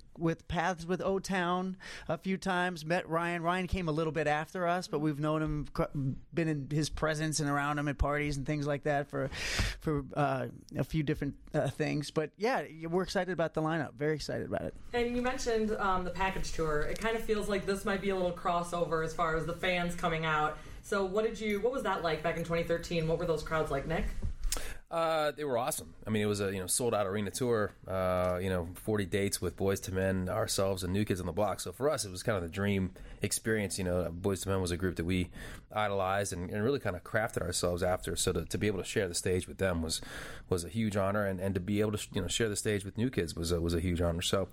S10: O-Town a few times. Met Ryan. Ryan came a little bit after us, but we've known him, been in his presence and around him at parties and things like that for a few different things. But yeah, we're excited about the lineup. Very excited about it.
S8: And you mentioned the package tour. It kind of feels like this might be a little crossover as far as the fans coming out. So what was that like back in 2013? What were those crowds like, Nick?
S9: They were awesome. I mean, it was a sold out arena tour. 40 dates with Boyz II Men, ourselves, and New Kids on the Block. So for us, it was kind of the dream experience. Boyz II Men was a group that we idolized and really kind of crafted ourselves after. So to be able to share the stage with them was a huge honor, and to be able to share the stage with New Kids was a huge honor. So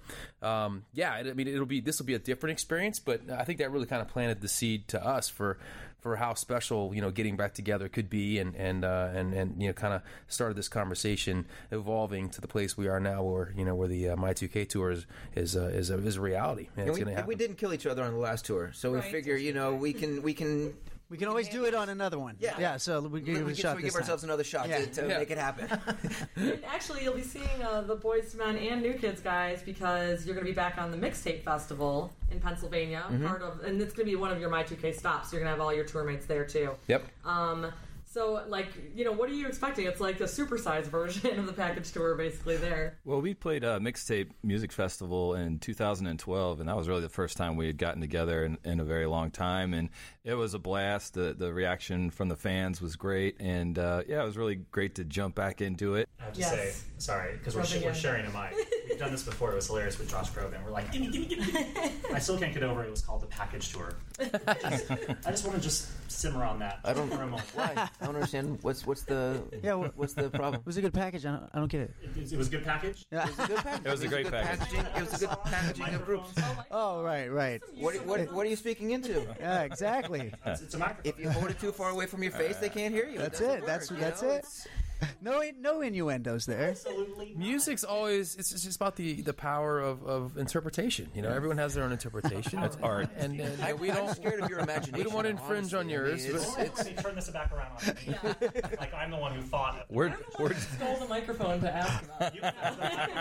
S9: this will be a different experience, but I think that really kind of planted the seed to us for how special getting back together could be, and kind of started this conversation evolving to the place we are now, where the My2K tour is a reality, and it's going to happen.
S11: We didn't kill each other on the last tour, so we figure we can
S10: always do it on another one.
S11: Yeah.
S10: So we give
S11: ourselves another shot to make it happen.
S8: And actually, you'll be seeing the Boyz II Men and New Kids guys, because you're going to be back on the Mixtape Festival in Pennsylvania, and it's going to be one of your My2K stops. So you're going to have all your tour mates there too.
S9: Yep.
S8: So, what are you expecting? It's like a supersized version of the package tour, basically, there.
S12: Well, we played a Mixtape Music Festival in 2012, and that was really the first time we had gotten together in a very long time, and it was a blast. The reaction from the fans was great, and it was really great to jump back into it.
S9: I have to say, sorry, because we're sharing a mic. We've done this before. It was hilarious with Josh Groban. We're like, give me. I still can't get over it. It was called the package tour. I just want to simmer on that for a moment.
S11: Why? I don't understand. What's the problem?
S10: It was a good package. I don't get it.
S9: It was a good package?
S11: Yeah. It was a good package.
S12: It was a great package.
S11: It was a good packaging of groups.
S10: Oh, right.
S11: What are you speaking into?
S10: Yeah, exactly.
S9: It's a microphone.
S11: If you hold it too far away from your face, they can't hear you.
S10: That's it. That's it. No innuendos there.
S9: Absolutely. Music's always it's just about the power of interpretation. Everyone has their own interpretation. It's art, and
S11: I'm scared of your imagination.
S9: We don't want to infringe on yours.
S7: Let me turn this back around on me. Like I'm the one who thought it.
S8: We're stole the microphone to ask about.
S7: You have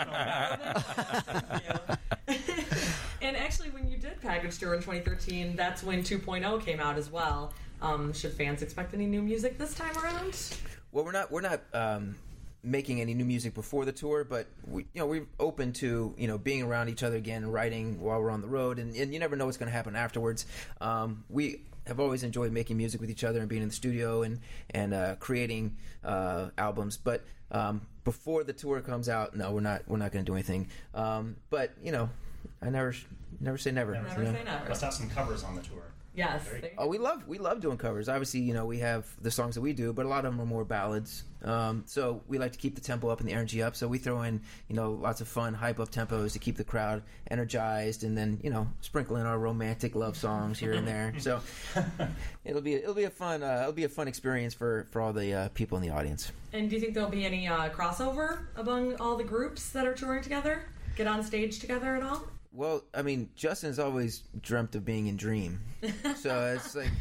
S7: the microphone.
S8: And actually, when you did package tour in 2013, that's when 2.0 came out as well. Should fans expect any new music this time around?
S11: Well, we're not making any new music before the tour, but we're open to being around each other again, writing while we're on the road, and you never know what's going to happen afterwards. We have always enjoyed making music with each other and being in the studio and creating albums, but before the tour comes out, no, we're not going to do anything. But I never say never.
S8: Never say never.
S7: Must have some covers on the tour.
S8: Yes.
S11: Oh, we love doing covers. Obviously, we have the songs that we do, but a lot of them are more ballads. So we like to keep the tempo up and the energy up. So we throw in, lots of fun, hype up tempos to keep the crowd energized, and then, sprinkle in our romantic love songs here and there. So it'll be a fun experience for all the people in the audience.
S8: And do you think there'll be any crossover among all the groups that are touring together? Get on stage together at all?
S11: Well, I mean, Justin's always dreamt of being in Dream, so it's like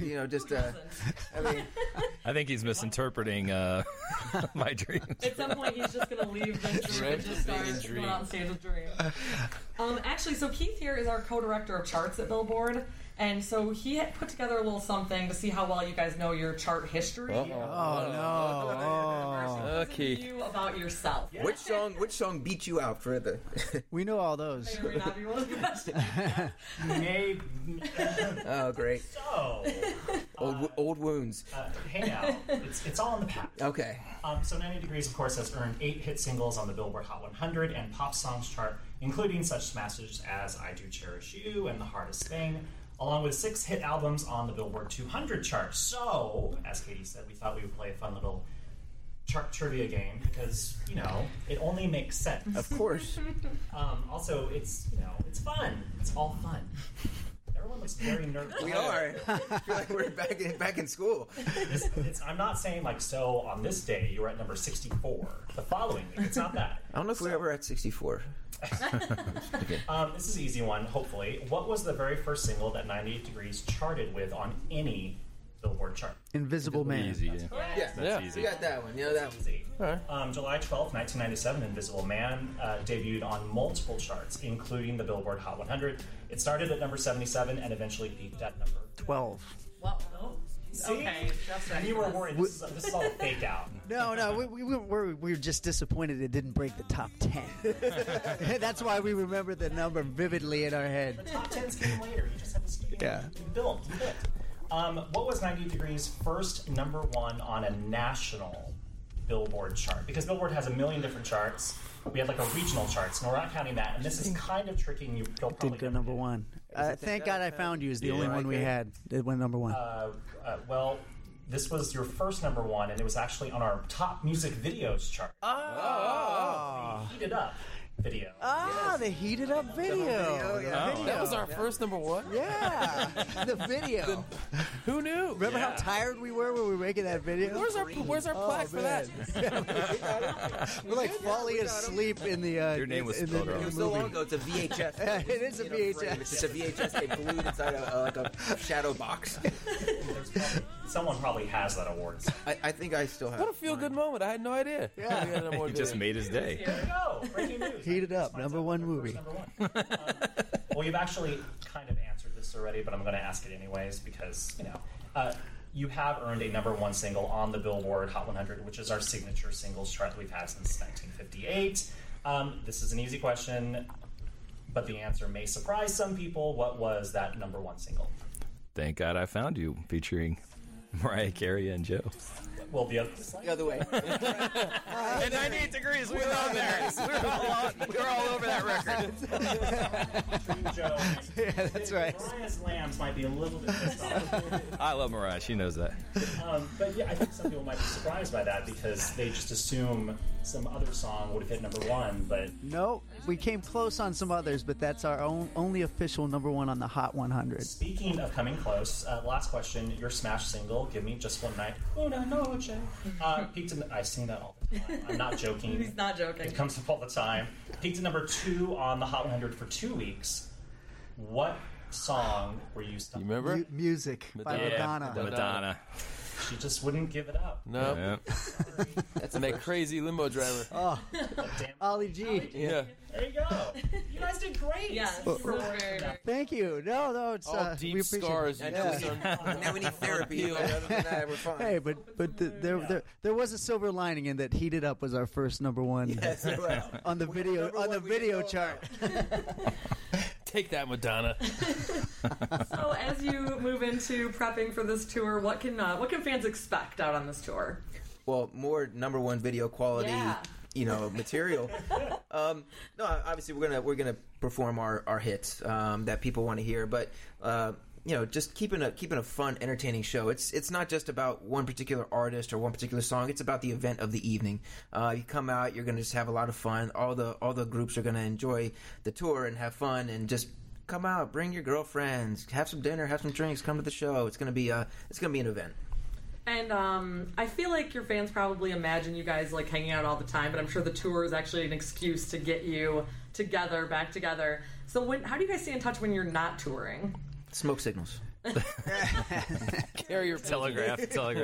S12: I think he's misinterpreting my dreams.
S8: At some point, he's just going to leave the Dream and just start going on stage with Dream. Actually, so Keith here is our co-director of charts at Billboard, and so he had put together a little something to see how well you guys know your chart history.
S11: Okay.
S8: You about yourself.
S11: Yeah. Which song beat you out for the?
S10: We know all those.
S7: Maybe.
S11: Oh, great.
S7: So,
S11: old wounds.
S7: Hey now, it's all in the past.
S11: Okay.
S7: So 90 Degrees, of course, has earned 8 hit singles on the Billboard Hot 100 and Pop Songs chart, including such smashes as I Do Cherish You and The Hardest Thing, along with 6 hit albums on the Billboard 200 chart. So, as Katie said, we thought we would play a fun little chart trivia game because, it only makes sense.
S11: Of course.
S7: Also, it's fun. It's all fun. Everyone looks very nervous.
S11: We are. I feel like we're back in school.
S7: I'm not saying so on this day you were at number 64. The following week, it's not that.
S11: I don't know if we're ever at 64.
S7: Okay. This is an easy one, hopefully. What was the very first single that 98 Degrees charted with on any Billboard chart?
S10: Invisible Man.
S12: Easy.
S11: That's easy. You got that one. That one.
S7: Easy. July 12th, 1997, Invisible Man debuted on multiple charts, including the Billboard Hot 100. It started at number 77 and eventually peaked at number
S10: 12.
S8: Well,
S7: see?
S8: Okay,
S7: and you were worried this is all a fake out.
S10: No, we were just disappointed it didn't break the top 10. That's why we remember the number vividly in our head.
S7: The top 10s came later. You just had to you built. What was 90 Degrees' first number 1 on a national Billboard chart? Because Billboard has a million different charts. We had a regional chart, so we're not counting that. And this is kind of tricking you. It
S10: did go number 1. Thank God I Found You is the only one we had that went number 1.
S7: Well, this was your first number 1, and it was actually on our top music videos chart.
S11: Oh.
S7: The Heat It Up video.
S10: The Heat It Up video.
S9: That was our first number 1?
S10: Yeah, the video.
S9: Who knew?
S10: Remember how tired we were when we were making that video?
S9: Where's our plaque for that?
S10: We're falling asleep in the.
S12: Your name was spelled wrong.
S11: It was so long ago. It's a VHS.
S10: It is a VHS.
S11: It's just a VHS they glued inside a shadow box.
S7: Someone probably has that award.
S11: I think I still have.
S9: What a feel-good moment. I had no idea.
S10: Yeah.
S12: He just made his day.
S7: Here we go. Breaking news.
S10: Heat It Up, number 1 movie.
S7: Number 1. Well, you've actually kind of answered this already, but I'm going to ask it anyways because, you have earned a number 1 single on the Billboard Hot 100, which is our signature singles chart that we've had since 1958. This is an easy question, but the answer may surprise some people. What was that number 1 single?
S12: Thank God I Found You, featuring Mariah Carey and Joe.
S7: Well, the
S11: other way.
S12: At 98 Degrees, we love that. We're all over that record.
S7: Joe.
S10: Yeah, that's right.
S7: Mariah's Lambs might be a little bit pissed off.
S12: I love Mariah. She knows that.
S7: But yeah, I think some people might be surprised by that because they just assume some other song would have hit number 1. But
S10: no, we came close on some others, but that's our only official number 1 on the Hot 100.
S7: Speaking of coming close, last question: your smash single, "Give Me Just One Night," Una Noche, peaked in. I sing that all the time. I'm not joking.
S8: He's not joking.
S7: It comes up all the time. Peaked at number 2 on the Hot 100 for 2 weeks. What song were you stuck?
S9: You remember?
S10: Music by Madonna.
S12: Madonna.
S7: She just wouldn't give it up.
S9: No, that's that crazy limo driver.
S10: Oh, Ollie G.
S9: Yeah.
S7: There you go. You guys did great.
S8: Yes.
S10: Thank you. No, it's
S9: All deep
S10: we appreciate
S9: scars.
S10: it.
S11: Now we need therapy. But other than that, we're fine.
S10: Hey, but there was a silver lining in that Heated Up was our first number one
S11: Yes, it was.
S10: on the video chart.
S9: Take that, Madonna.
S8: So as you move into prepping for this tour, what can fans expect out on this tour?
S11: Well, more number one video quality, material. No, obviously we're gonna perform our hits that people want to hear, but just keeping a fun, entertaining show. It's not just about one particular artist or one particular song. It's about the event of the evening. You come out, you're gonna just have a lot of fun. All the groups are gonna enjoy the tour and have fun, and just come out, bring your girlfriends, have some dinner, have some drinks, come to the show. It's gonna be an event.
S8: And I feel like your fans probably imagine you guys like hanging out all the time, but I'm sure the tour is actually an excuse to get you back together. So how do you guys stay in touch when you're not touring?
S11: Smoke signals.
S9: Carrier
S12: telegraph.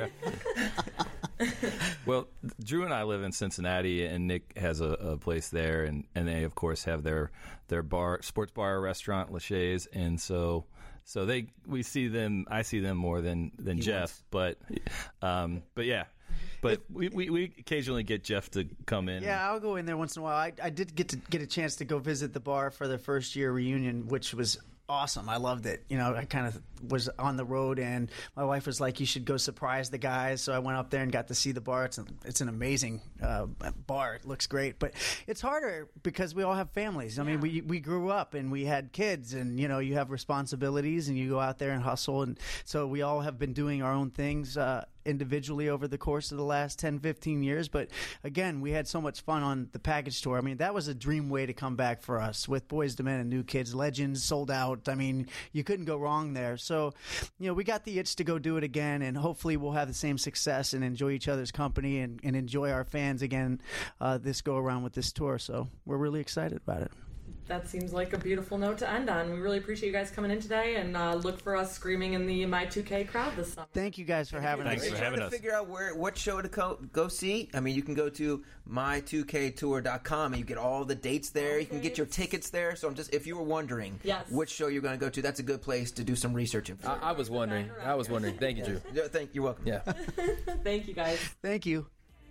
S12: Well, Drew and I live in Cincinnati, and Nick has a place there, and they of course have their bar, sports bar, restaurant, Lachey's, and so I see them more than Jeff, but yeah. But we occasionally get Jeff to come in.
S10: Yeah, I'll go in there once in a while. I did get a chance to go visit the bar for the first year reunion, which was awesome. I loved it. I kind of was on the road, and my wife was like, "You should go surprise the guys." So I went up there and got to see the bar. It's an amazing bar. It looks great, but it's harder because we all have families. I mean, we grew up and we had kids, and you have responsibilities, and you go out there and hustle, and so we all have been doing our own things individually over the course of the last 10, 15 years. But again, we had so much fun on the package tour. I mean, that was a dream way to come back for us with Boyz II Men and New Kids. Legends sold out. I mean, you couldn't go wrong there. So, we got the itch to go do it again, and hopefully we'll have the same success and enjoy each other's company and enjoy our fans again this go around with this tour. So we're really excited about it.
S8: That seems like a beautiful note to end on. We really appreciate you guys coming in today, and look for us screaming in the My2K crowd this summer.
S10: Thank you guys for having us.
S12: Thanks for having us.
S11: Figure out what show to go see. I mean, you can go to my2ktour.com and you get all the dates there. You can get your tickets there. So if you were wondering which show you're going to go to, that's a good place to do some research.
S9: I was wondering. Thank you, Drew.
S11: You're welcome.
S9: Yeah.
S8: Thank you, guys.
S10: Thank you.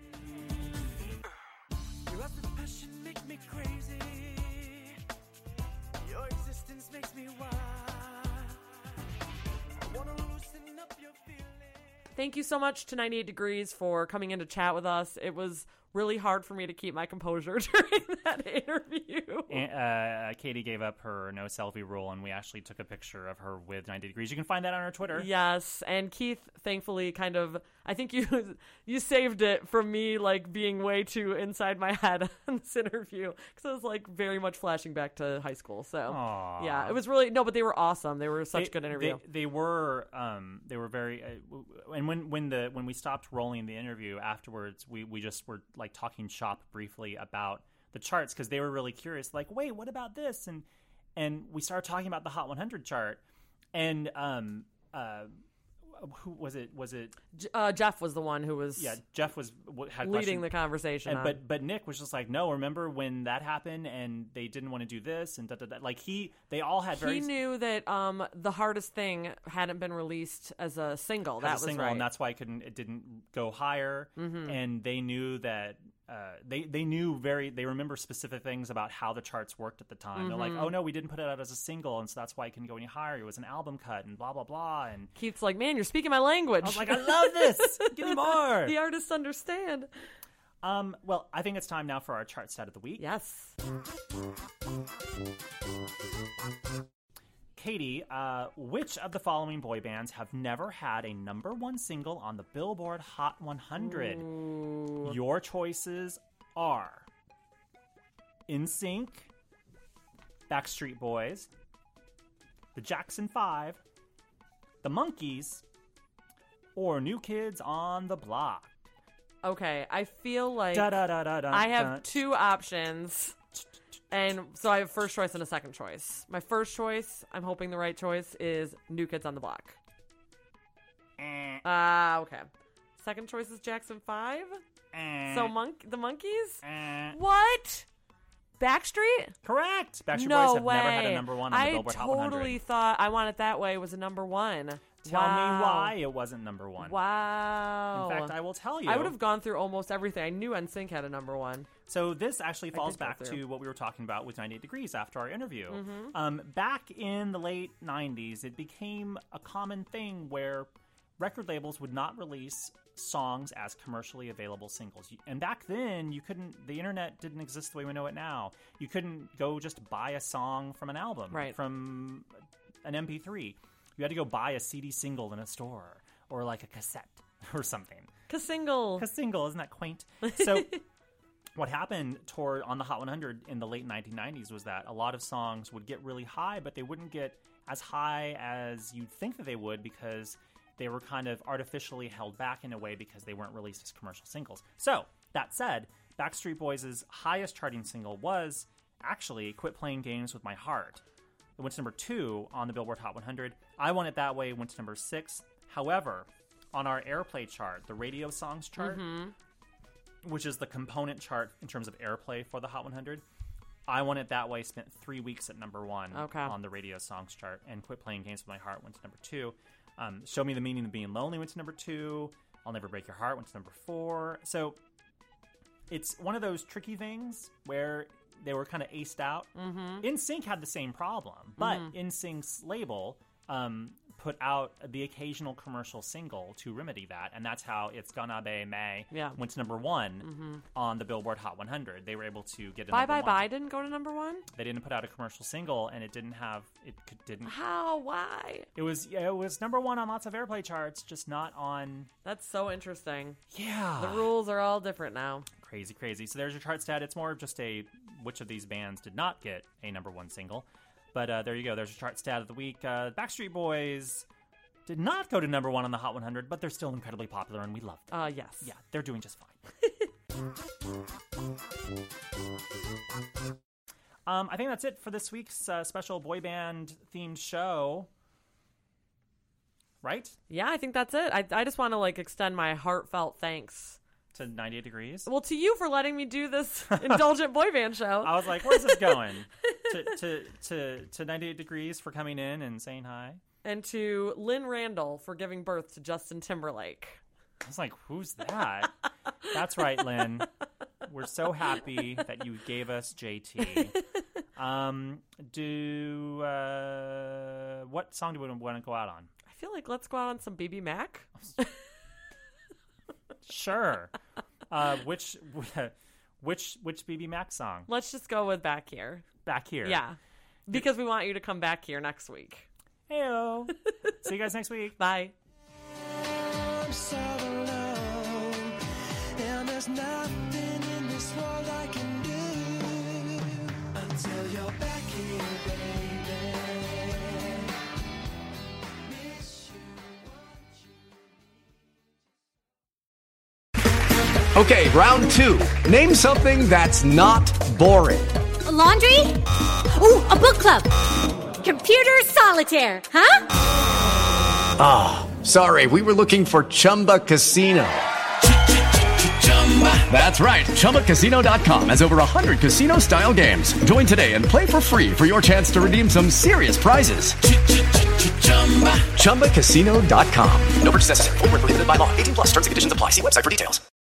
S8: Thank you so much to 98 Degrees for coming in to chat with us. It was really hard for me to keep my composure during that interview.
S7: And, Katie gave up her no selfie rule, and we actually took a picture of her with 90 Degrees. You can find that on our Twitter.
S8: Yes, and Keith, thankfully, I think you saved it from me like being way too inside my head on this interview, because I was like very much flashing back to high school. So
S7: Aww.
S8: Yeah, it was really but they were awesome. They were such a good interview.
S7: They were very. And when we stopped rolling the interview afterwards, we just were like talking shop briefly about the charts, because they were really curious, like, wait, what about this? And we started talking about the Hot 100 chart, and who was it?
S8: Jeff was the one who was
S7: Jeff had
S8: leading the conversation,
S7: but Nick was just like, no, remember when that happened and they didn't want to do this and like they all had very.
S8: He knew that The Hardest Thing hadn't been released as a single. That was right,
S7: and that's why it didn't go higher. Mm-hmm. And they knew that. They remember specific things about how the charts worked at the time. Mm-hmm. They're like, oh no, we didn't put it out as a single, and so that's why it couldn't go any higher. It was an album cut and blah blah blah. And
S8: Keith's like, man, you're speaking my language.
S7: I was like, I love this. Give me more.
S8: The artists understand.
S7: Well, I think it's time now for our chart stat of the week.
S8: Yes.
S7: Katie, which of the following boy bands have never had a number one single on the Billboard Hot 100? Ooh. Your choices are NSYNC, Backstreet Boys, the Jackson 5, the Monkees, or New Kids on the Block.
S8: Okay, I feel like I have two options. And so I have first choice and a second choice. My first choice, I'm hoping the right choice, is New Kids on the Block. Okay. Second choice is Jackson 5. So the Monkees? What? Backstreet?
S7: Correct. Backstreet
S8: No
S7: Boys have
S8: way.
S7: never had a number one on the Billboard Hot 100.
S8: I totally thought I Want It That Way was a number one.
S7: Tell me why it wasn't number one.
S8: Wow.
S7: In fact, I will tell you.
S8: I would have gone through almost everything. I knew NSYNC had a number one.
S7: So this actually falls
S8: did go
S7: back
S8: through.
S7: to what we were talking about with 98 Degrees after our interview.
S8: Mm-hmm.
S7: Back in the late 90s, it became a common thing where record labels would not release songs as commercially available singles. And back then, the internet didn't exist the way we know it now. You couldn't go just buy a song from an album, from an MP3. You had to go buy a CD single in a store or like a cassette or something.
S8: Ka-single,
S7: isn't that quaint? So what happened on the Hot 100 in the late 1990s was that a lot of songs would get really high, but they wouldn't get as high as you'd think that they would because they were kind of artificially held back in a way because they weren't released as commercial singles. So, that said, Backstreet Boys' highest charting single was actually Quit Playing Games With My Heart. It went to number 2 on the Billboard Hot 100. I Want It That Way went to number 6. However, on our airplay chart, the radio songs chart, which is the component chart in terms of airplay for the Hot 100, I Want It That Way spent 3 weeks at number 1 on the radio songs chart, and Quit Playing Games With My Heart went to number 2. Show Me the Meaning of Being Lonely went to number 2. I'll Never Break Your Heart went to number 4. So it's one of those tricky things where they were kind of aced out. NSYNC had the same problem, but NSYNC's label put out the occasional commercial single to remedy that, and that's how It's Gonna Be May went to number 1 on the Billboard Hot 100. They were able to get a
S8: Bye
S7: number
S8: Bye
S7: 1.
S8: Bye didn't go to number 1?
S7: They didn't put out a commercial single, and it didn't.
S8: How? Why?
S7: It was number 1 on lots of airplay charts, just not on.
S8: That's so interesting.
S7: Yeah,
S8: the rules are all different now.
S7: Crazy. So there's your chart stat. It's more of just which of these bands did not get a number 1 single. But there you go. There's your chart stat of the week. Backstreet Boys did not go to number 1 on the Hot 100, but they're still incredibly popular, and we love them.
S8: Yes.
S7: Yeah, they're doing just fine. I think that's it for this week's special boy band themed show. Right?
S8: Yeah, I think that's it. I just want to extend my heartfelt thanks
S7: to 98 Degrees.
S8: Well, to you for letting me do this indulgent boy band show.
S7: I was like, where's this going? to 98 Degrees for coming in and saying hi.
S8: And to Lynn Randall for giving birth to Justin Timberlake.
S7: I was like, who's that? That's right, Lynn. We're so happy that you gave us JT. What song do we want to go out on?
S8: I feel like let's go out on some BB Mac.
S7: Sure. Which BB Mac song?
S8: Let's just go with Back Here.
S7: Back Here.
S8: Yeah. Because we want you to come back here next week.
S7: Heyo. See you guys next week.
S8: Bye.
S13: I'm so alone, and there's nothing in this world I can do until you're back here, baby. Miss you,
S1: Okay, round 2. Name something that's not boring.
S14: A laundry? Ooh, a book club. Computer solitaire, huh?
S1: Ah, sorry, we were looking for Chumba Casino. That's right, ChumbaCasino.com has over 100 casino-style games. Join today and play for free for your chance to redeem some serious prizes. ChumbaCasino.com. No purchase necessary. Void where prohibited by law. 18+ terms and conditions apply. See website for details.